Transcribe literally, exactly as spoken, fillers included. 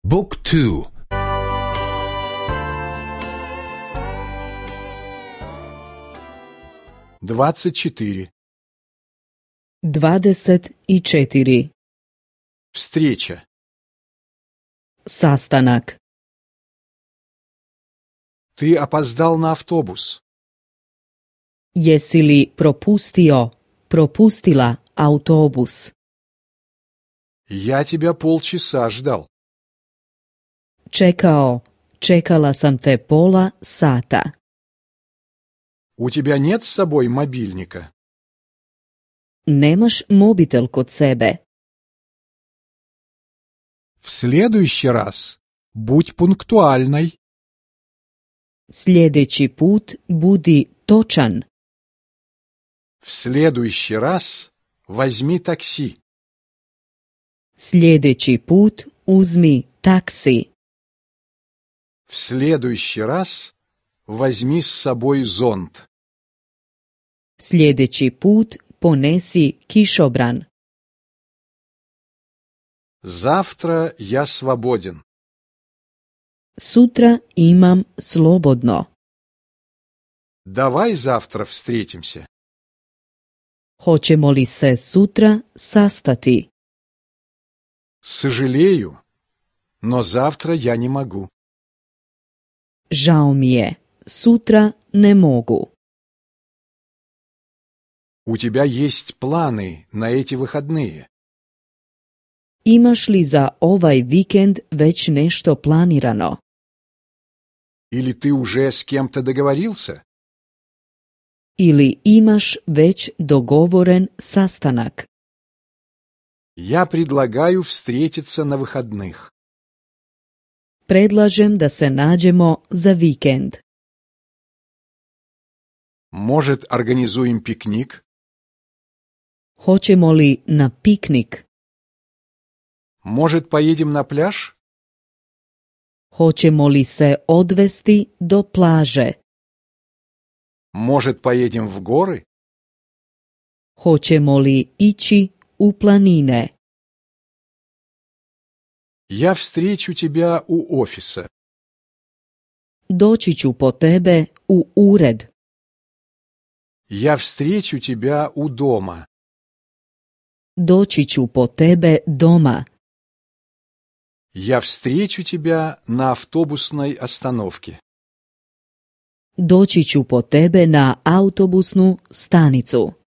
Book two. Двадцать четыре. Dvadeset i četiri. Встреча. Sastanak. Ты опоздал на автобус. Jesi li propustio, propustila autobus? Я тебя полчаса ждал. Čekao, čekala sam te pola sata. У тебя нет с собой мобильника? Nemaš mobitel kod sebe. В следующий раз будь пунктуальной. Sljedeći put budi točan. В следующий раз возьми такси. Sljedeći put uzmi taksi. В следующий раз возьми с собой зонт. Sljedeći put ponesi kišobran. Завтра я свободен. Sutra imam slobodno. Давай завтра встретимся. Hoćemo li se sutra sastati? Сожалею, но завтра я не могу. Žao mi je, sutra ne mogu. У тебя есть планы на эти выходные? Imaš li za ovaj vikend već nešto planirano? Или ты уже с кем-то договорился? Ili imaš već dogovoren sastanak? Я предлагаю встретиться на выходных. Predlažem da se nađemo za vikend. Может, организуем пикник? Hoćemo li na piknik? Может, поедем на пляж? Hoćemo li se odvesti do plaže? Может, поедем в горы? Hoćemo li ići u planine? Я встречу тебя у офиса. Doći ću po tebe u ured. Я встречу тебя у дома. Doći ću po tebe doma. Я встречу тебя на автобусной остановке. Doći ću po tebe na autobusnu stanicu.